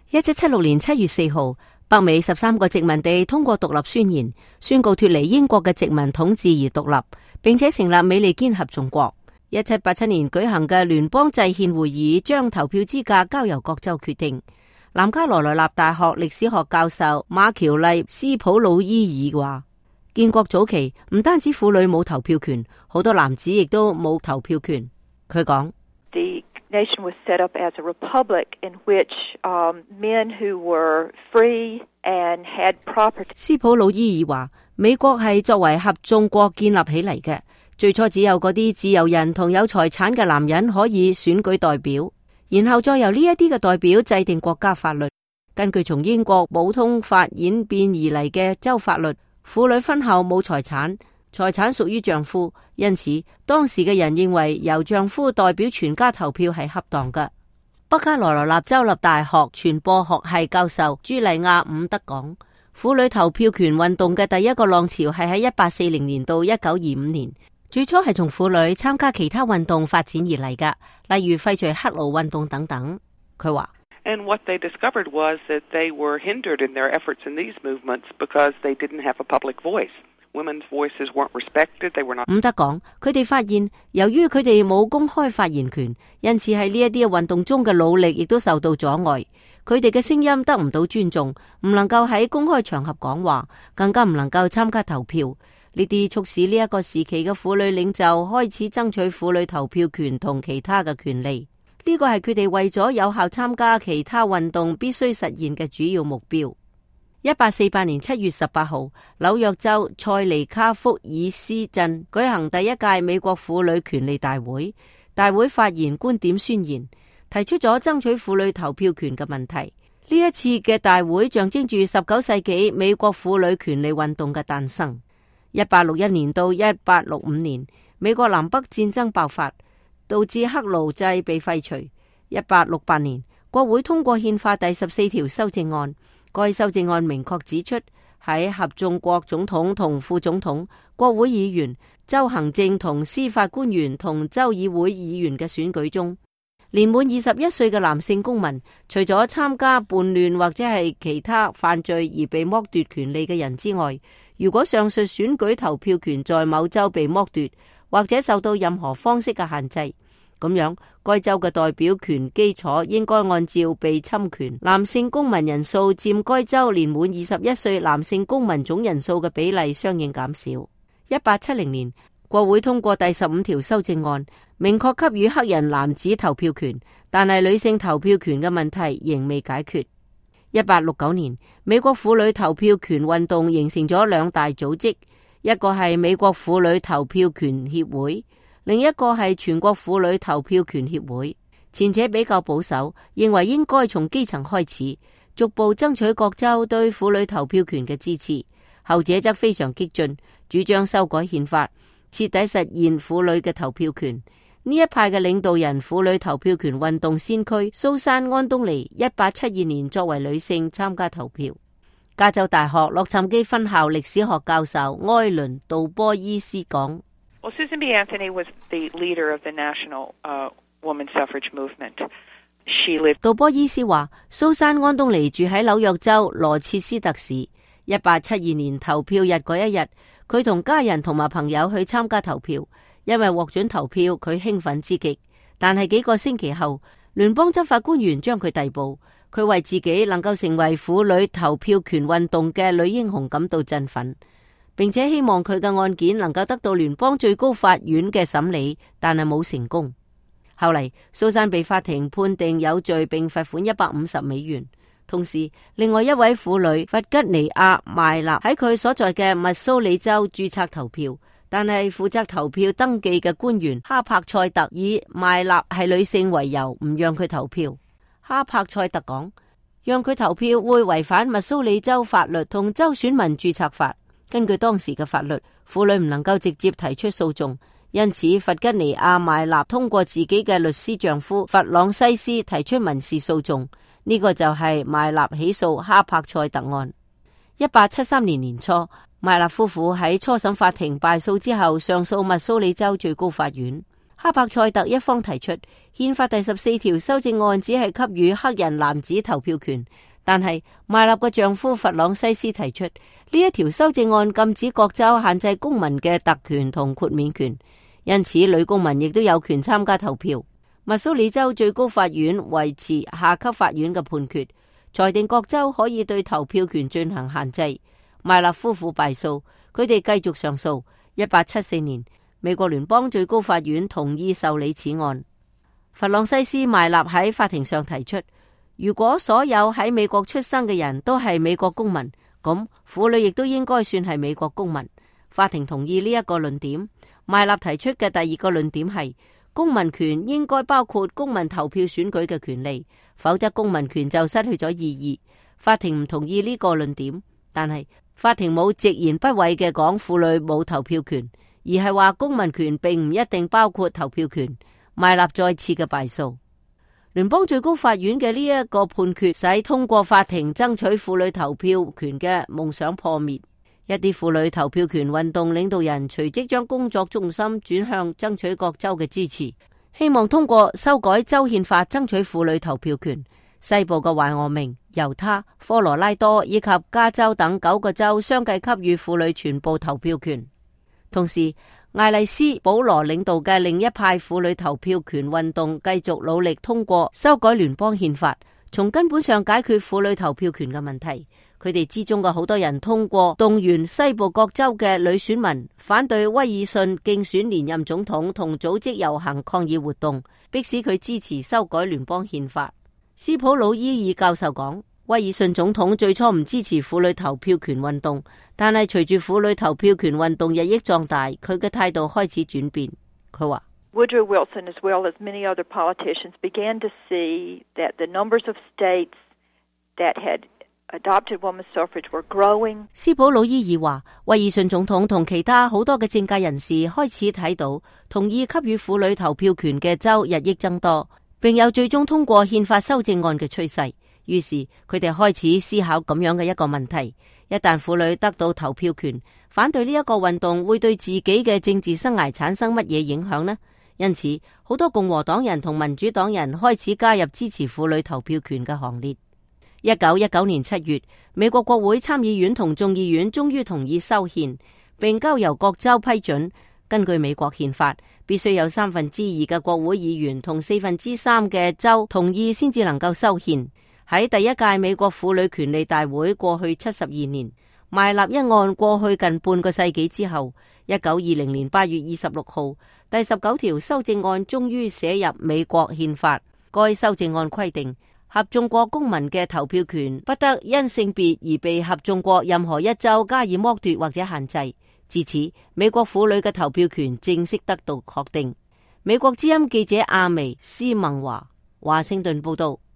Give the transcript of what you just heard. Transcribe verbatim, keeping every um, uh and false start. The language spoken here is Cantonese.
一七七六年七月四號，北美十三個殖民地通過獨立宣言，宣告脫離英國嘅殖民統治而獨立，並且成立美利堅合眾國。一七八七年舉行嘅聯邦制憲會議將投票資格交由各州決定。南卡羅來納大學歷史學教授馬喬麗斯普魯伊爾話，建國早期唔單止婦女冇投票權，好多男子亦都冇投票權。佢講 ：The nation was set up as a republic in which um, men who were free and had property。 斯普魯伊爾話，美國係作為合眾國建立起嚟嘅，最初只有嗰啲自由人同有財產嘅男人可以選舉代表。然後再由呢一啲嘅代表制定國家法律，根據從英國普通法演變而嚟嘅州法律，婦女婚後冇財產，財產屬於丈夫，因此當時嘅人認為由丈夫代表全家投票係恰當嘅。北卡羅來納州立大學傳播學系教授朱麗亞伍德講，婦女投票權運動嘅第一個浪潮係喺一八四零年到一九二五年。最初係從婦女參加其他運動發展而嚟噶，例如廢除黑奴運動等等。佢話 And what they discovered was that they were hindered in their efforts in these movements because they didn't have a public voice. Women's voices weren't respected. They were not. 伍德講，佢哋發現由於佢哋冇公開發言權，因此喺呢一啲嘅運動中嘅努力亦都受到阻礙。佢哋嘅聲音得唔到尊重，唔能夠喺公開場合講話，更加唔能夠參加投票。呢啲促使呢一個時期嘅婦女領袖開始爭取婦女投票權同其他嘅權利，呢個係佢哋為咗有效參加其他運動必須實現嘅主要目標。一八四八年七月十八號，紐約州塞尼卡福爾斯鎮舉行第一屆美國婦女權利大會，大會發言觀點宣言，提出咗爭取婦女投票權嘅問題。呢一次嘅大會象徵住十九世紀美國婦女權利運動嘅誕生。一八六一年到一八六五年，美國南北戰爭爆發，導致黑奴制被廢除。一八六八年，國會通過憲法第十四條修正案。該修正案明確指出，喺合眾國總統同副總統、國會議員、州行政同司法官員同州議會議員嘅選舉中，年滿二十一歲嘅男性公民，除咗參加叛亂或者係其他犯罪而被剝奪權利嘅人之外，如果上述選舉投票權在某州被剝奪，或者受到任何方式嘅限制，咁樣該州嘅代表權基礎應該按照被侵權男性公民人數佔該州年滿二十一歲男性公民總人數嘅比例相應減少。一八七零年，國會通過第十五條修正案，明確給予黑人男子投票權，但係女性投票權嘅問題仍未解決。一八六九年，美國婦女投票權運動形成咗兩大組織，一個係美國婦女投票權協會，另一個係全國婦女投票權協會。前者比較保守，認為應該從基層開始，逐步爭取各州對婦女投票權嘅支持；後者則非常激進，主張修改憲法，徹底實現婦女嘅投票權。呢一派嘅領導人婦女投票權運動先驅蘇珊安東尼一八七二年作為女性參加投票。加州大學洛杉磯分校歷史學教授埃倫杜波伊斯講 ：Well, Susan B. Anthony was the leader of the national, uh, woman suffrage movement. She lived. 杜波伊斯話，蘇珊安東尼住喺紐約州羅切斯特市。一八七二年投票日嗰一日，佢同家人同埋朋友去參加投票。因為獲准投票，佢興奮之極。但係幾個星期後，聯邦執法官員將佢逮捕。佢為自己能夠成為婦女投票權運動嘅女英雄感到振奮，並且希望佢嘅案件能夠得到聯邦最高法院嘅審理，但係冇成功。後嚟，蘇珊被法庭判定有罪，並罰款一百五十美元。同時，另外一位婦女弗吉尼亞邁納喺佢所在嘅密蘇里州註冊投票。但係負責投票登記嘅官員哈柏塞特以邁納係女性為由，唔讓佢投票。哈柏塞特講，讓佢投票會違反密蘇里州法律同州選民註冊法。根據當時嘅法律，婦女唔能夠直接提出訴訟，因此弗吉尼亞邁納通過自己嘅律師丈夫弗朗西斯提出民事訴訟。呢、這個就係邁納起訴哈柏塞特案。一八七三年年初，邁納夫婦喺初審法庭敗訴之後，上訴密蘇里州最高法院。 哈柏塞特一方提出，憲法第十四條修正案只係給予黑人男子投票權，但係麥納嘅丈夫弗朗西斯提出，呢一條修正案禁止各州限制公民嘅特權同豁免權，因此女公民亦都有權參加投票。密蘇里州最高法院維持下級法院嘅判決，裁定各州可以對投票權進行限制。麥納夫婦敗訴，佢哋繼續上訴。一八七四年，美國聯邦最高法院同意受理此案。弗朗西斯麥納喺法庭上提出，如果所有喺美國出生嘅人都係美國公民，咁婦女亦都應該算係美國公民。法庭同意呢一個論點。麥納提出嘅第二個論點係，公民權應該包括公民投票選舉嘅權利，否則公民權就失去咗意義。法庭唔同意呢個論點，但係法庭冇直言不諱嘅講婦女冇投票權，而係話公民權並唔一定包括投票權。麥納再次嘅敗訴。聯邦最高法院嘅呢一個判決使通過法庭爭取婦女投票權嘅夢想破滅。一啲婦女投票權運動領導人隨即將工作重心轉向爭取各州嘅支持，希望通過修改州憲法爭取婦女投票權。西部嘅懷俄明、猶他、科羅拉多以及加州等九個州相繼給予婦女全部投票權。同時，艾麗斯保羅領導嘅另一派婦女投票權運動繼續努力通過修改聯邦憲法，從根本上解決婦女投票權嘅問題。佢哋之中嘅好多人通過動員西部各州嘅女選民反對威爾遜競選連任總統，同組織遊行抗議活動，迫使佢支持修改聯邦憲法。斯普魯伊爾教授講，威爾遜總統最初唔支持婦女投票權運動，但係隨住婦女投票權運動日益壯大，佢嘅態度開始轉變。佢話 Woodrow Wilson, as well as many other politicians, began to see that the numbers of states that had adopted women's suffrage were growing. 斯普魯伊爾話，威爾遜總統同其他好多嘅政界人士開始睇到，同意給予婦女投票權嘅州日益增多，並有最終通過憲法修正案嘅趨勢。於是佢哋開始思考咁樣嘅一個問題：一旦婦女得到投票權，反對呢一個運動會對自己嘅政治生涯產生乜嘢影響呢？因此，好多共和黨人同民主黨人開始加入支持婦女投票權嘅行列。一九一九年七月，美國國會參議院同眾議院終於同意修憲，並交由各州批准。根據美國憲法，必須有三分之二嘅國會議員同四分之三嘅州同意先至能夠修憲。喺第一屆美國婦女權利大會過去七十二年，邁納一案過去近半個世紀之後，一九二零年八月二十六號，第十九條修正案終於寫入美國憲法。該修正案規定，合眾國公民嘅投票權不得因性別而被合眾國任何一州加以剝奪或者限制。自此，美國婦女嘅投票權正式得到確定。美國之音記者阿薇斯孟華華盛頓報道。